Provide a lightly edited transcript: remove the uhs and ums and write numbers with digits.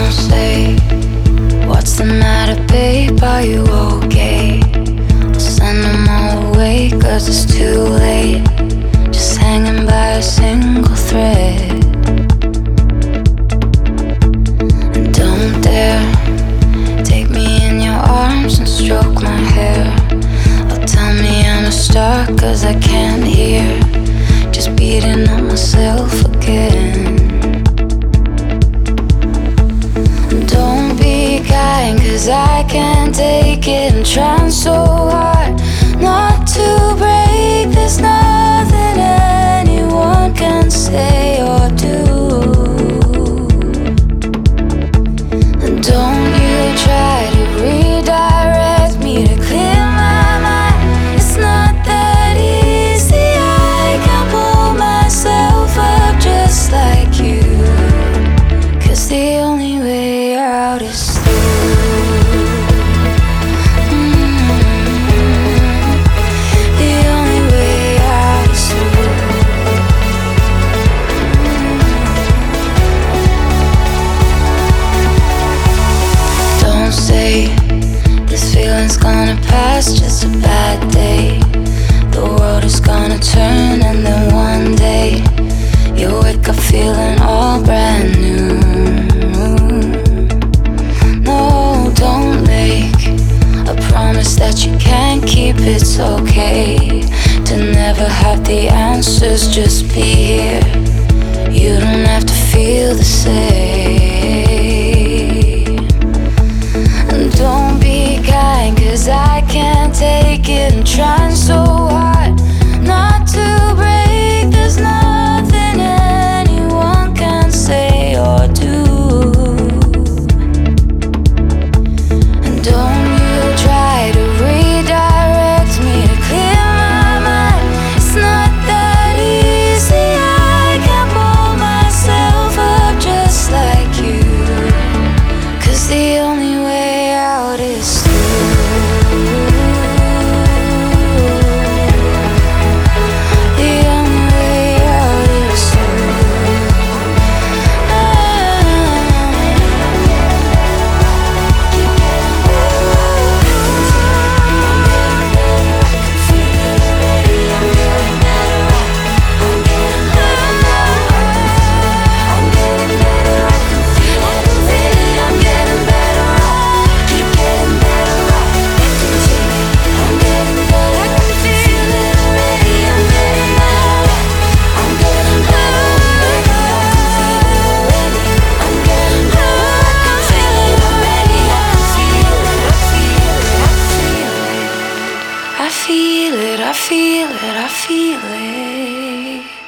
say, what's the matter, babe? Are you okay? I'll send them all away, 'cause it's too late. Just hanging by a single thread. And don't dare take me in your arms and stroke my hair. Or tell me I'm a star, 'cause I can't hear. Just beating on myself again. Don't be kind, 'cause I can't take it. I'm trying so hard not to break. There's nothing anyone can say or do. And don't you try to redirect me to clear my mind. It's not that easy. I can't pull myself up just like you. 'Cause the only way out is through. The only way out is through. Don't say this feeling's gonna pass, just a bad day. The world is gonna turn, and then one day you wake up feeling all brand new. No, don't make a promise that you can't keep. It's okay to never have the answers, just be here. You don't have to feel the same. And don't be kind, 'cause I can't take it. I'm trying so hard not to break. There's nothing anyone can say or do. And don't you try to redirect me to clear my mind. It's not that easy. I can't pull myself up just like you. 'Cause the only way out is through. The only way out is through. I feel it, I feel it, I feel it.